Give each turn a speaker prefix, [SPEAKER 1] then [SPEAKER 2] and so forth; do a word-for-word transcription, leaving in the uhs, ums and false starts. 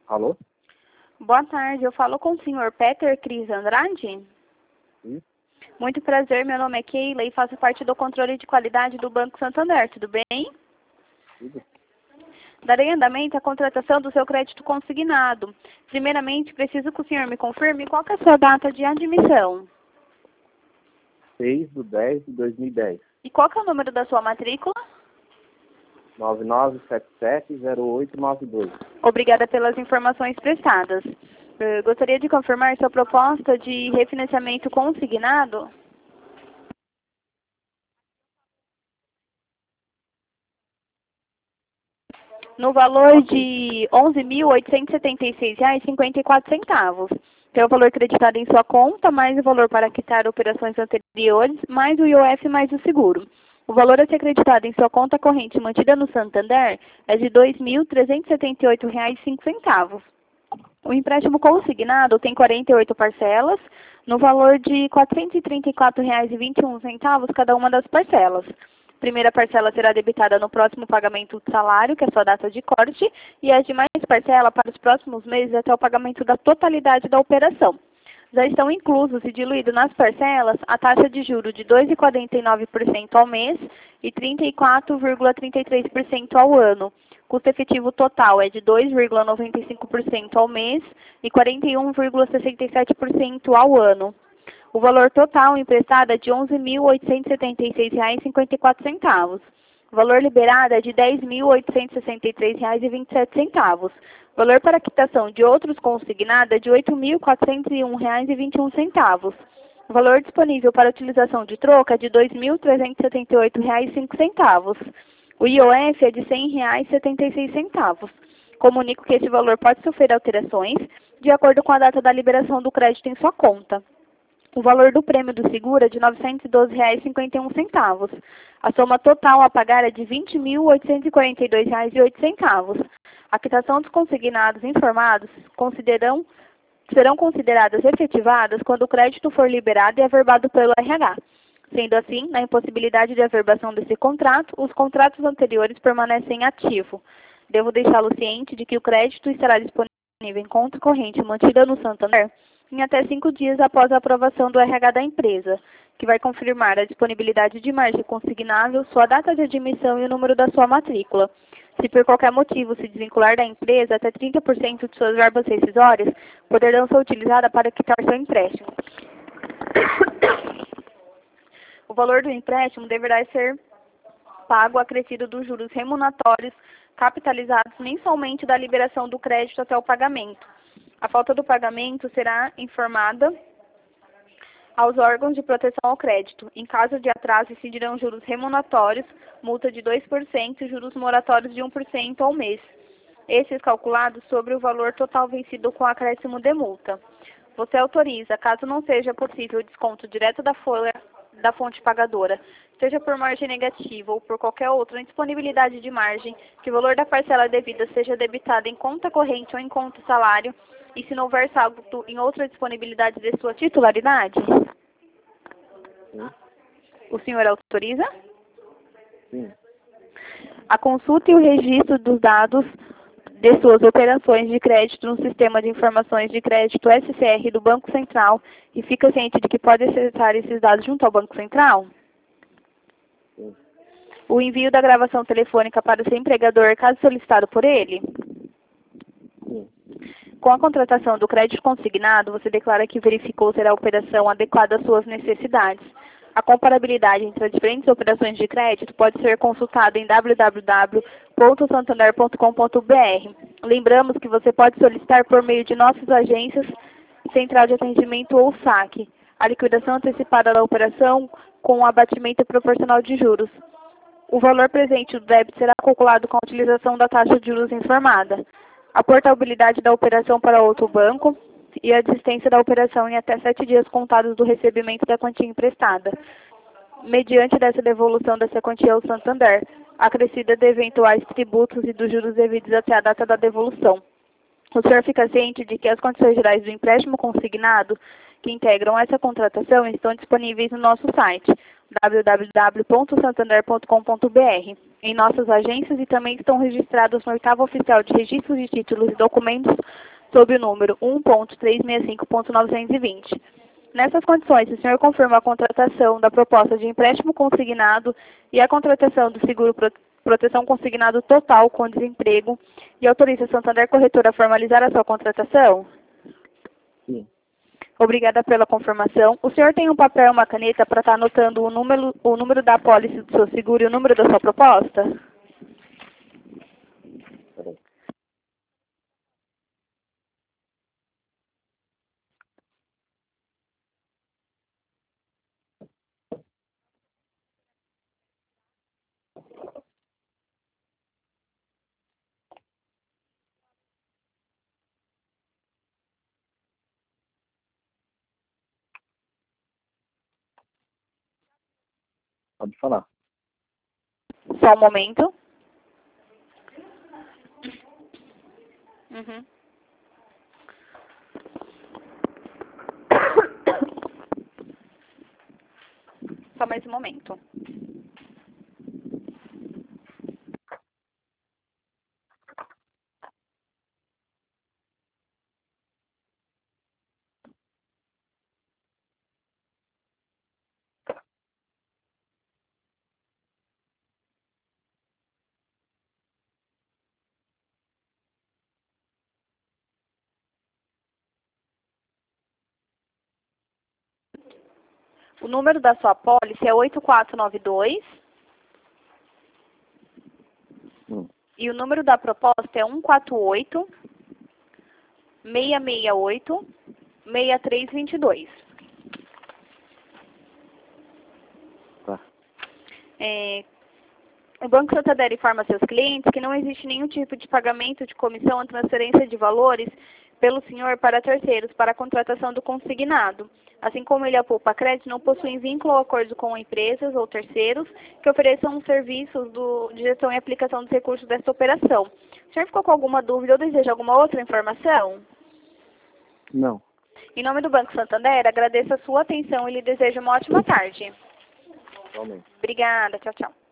[SPEAKER 1] Alô?
[SPEAKER 2] Boa tarde, eu falo com o senhor Peter Cris Andrade?
[SPEAKER 1] Sim.
[SPEAKER 2] Muito prazer, meu nome é Keila e faço parte do controle de qualidade do Banco Santander, tudo bem?
[SPEAKER 1] Tudo.
[SPEAKER 2] Darei andamento à contratação do seu crédito consignado. Primeiramente, preciso que o senhor me confirme qual que é a sua data de admissão.
[SPEAKER 1] seis de dez de dois mil e dez.
[SPEAKER 2] E qual que é o número da sua matrícula?
[SPEAKER 1] nove nove sete sete zero oito nove dois.
[SPEAKER 2] Obrigada pelas informações prestadas. Eu gostaria de confirmar sua proposta de refinanciamento consignado? No valor de onze mil oitocentos e setenta e seis reais e cinquenta e quatro centavos. Que é o valor creditado em sua conta, mais o valor para quitar operações anteriores, mais o I O F mais o seguro. O valor a ser creditado em sua conta corrente mantida no Santander é de dois mil trezentos e setenta e oito reais e cinco centavos. O empréstimo consignado tem quarenta e oito parcelas, no valor de quatrocentos e trinta e quatro reais e vinte e um centavos cada uma das parcelas. A primeira parcela será debitada no próximo pagamento do salário, que é a sua data de corte, e as demais parcelas para os próximos meses até o pagamento da totalidade da operação. Já estão inclusos e diluídos nas parcelas a taxa de juros de dois vírgula quarenta e nove por cento ao mês e trinta e quatro vírgula trinta e três por cento ao ano. O custo efetivo total é de dois vírgula noventa e cinco por cento ao mês e quarenta e um vírgula sessenta e sete por cento ao ano. O valor total emprestado é de onze mil oitocentos e setenta e seis reais e cinquenta e quatro centavos. O valor liberado é de dez mil oitocentos e sessenta e três reais e vinte e sete centavos. O valor para quitação de outros consignado é de oito mil quatrocentos e um reais e vinte e um centavos. O valor disponível para utilização de troca é de dois mil trezentos e setenta e oito reais e cinco centavos. O I O F é de cem reais e setenta e seis centavos. Comunico que esse valor pode sofrer alterações de acordo com a data da liberação do crédito em sua conta. O valor do prêmio do seguro é de novecentos e doze reais e cinquenta e um centavos. A soma total a pagar é de vinte mil oitocentos e quarenta e dois reais e oito centavos. A quitação dos consignados informados consideram, serão consideradas efetivadas quando o crédito for liberado e averbado pelo R H. Sendo assim, na impossibilidade de averbação desse contrato, os contratos anteriores permanecem ativos. Devo deixá-lo ciente de que o crédito estará disponível em conta corrente mantida no Santander em até cinco dias após a aprovação do R H da empresa, que vai confirmar a disponibilidade de margem consignável, sua data de admissão e o número da sua matrícula. Se por qualquer motivo se desvincular da empresa, até trinta por cento de suas verbas rescisórias poderão ser utilizadas para quitar seu empréstimo. O valor do empréstimo deverá ser pago acrescido dos juros remuneratórios capitalizados mensalmente da liberação do crédito até o pagamento. A falta do pagamento será informada aos órgãos de proteção ao crédito. Em caso de atraso, incidirão juros remuneratórios, multa de dois por cento e juros moratórios de um por cento ao mês. Esses calculados sobre o valor total vencido com acréscimo de multa. Você autoriza, caso não seja possível o desconto direto da folha da fonte pagadora, seja por margem negativa ou por qualquer outra indisponibilidade de margem, que o valor da parcela devida seja debitado em conta corrente ou em conta salário, e se não houver saldo em outra disponibilidade de sua titularidade?
[SPEAKER 1] Sim.
[SPEAKER 2] O senhor autoriza?
[SPEAKER 1] Sim.
[SPEAKER 2] A consulta e o registro dos dados de suas operações de crédito no Sistema de Informações de Crédito S C R do Banco Central e fica ciente de que pode acessar esses dados junto ao Banco Central?
[SPEAKER 1] Sim.
[SPEAKER 2] O envio da gravação telefônica para o seu empregador, caso solicitado por ele?
[SPEAKER 1] Sim.
[SPEAKER 2] Com a contratação do crédito consignado, você declara que verificou ser a operação adequada às suas necessidades. A comparabilidade entre as diferentes operações de crédito pode ser consultada em w w w ponto santander ponto com ponto b r. Lembramos que você pode solicitar por meio de nossas agências, central de atendimento ou saque, a liquidação antecipada da operação com o abatimento proporcional de juros. O valor presente do débito será calculado com a utilização da taxa de juros informada, a portabilidade da operação para outro banco e a desistência da operação em até sete dias contados do recebimento da quantia emprestada, mediante dessa devolução dessa quantia ao Santander, acrescida de eventuais tributos e dos juros devidos até a data da devolução. O senhor fica ciente de que as condições gerais do empréstimo consignado que integram essa contratação estão disponíveis no nosso site, w w w ponto santander ponto com ponto b r. em nossas agências e também estão registrados no oitavo oficial de registro de títulos e documentos sob o número um ponto trezentos e sessenta e cinco ponto novecentos e vinte. Nessas condições, o senhor confirma a contratação da proposta de empréstimo consignado e a contratação do seguro pro, proteção consignado total com desemprego e autoriza a Santander Corretora a formalizar a sua contratação?
[SPEAKER 1] Sim.
[SPEAKER 2] Obrigada pela confirmação. O senhor tem um papel e uma caneta para estar anotando o número, o número da apólice do seu seguro e o número da sua proposta?
[SPEAKER 1] Peraí. Pode falar.
[SPEAKER 2] Só um momento. Uhum. Só mais um momento. O número da sua apólice é oito quatro nove dois
[SPEAKER 1] Hum.
[SPEAKER 2] e o número da proposta é um quatro oito, seis seis oito, seis três dois dois.
[SPEAKER 1] Tá.
[SPEAKER 2] É, o Banco Santander informa seus clientes que não existe nenhum tipo de pagamento de comissão ou transferência de valores pelo senhor para terceiros para a contratação do consignado. Assim como ele, a Poupa Crédito, não possui vínculo ou acordo com empresas ou terceiros que ofereçam serviços do, de gestão e aplicação dos recursos desta operação. O senhor ficou com alguma dúvida ou deseja alguma outra informação?
[SPEAKER 1] Não.
[SPEAKER 2] Em nome do Banco Santander, agradeço a sua atenção e lhe desejo uma ótima tarde.
[SPEAKER 1] Realmente.
[SPEAKER 2] Obrigada. Tchau, tchau.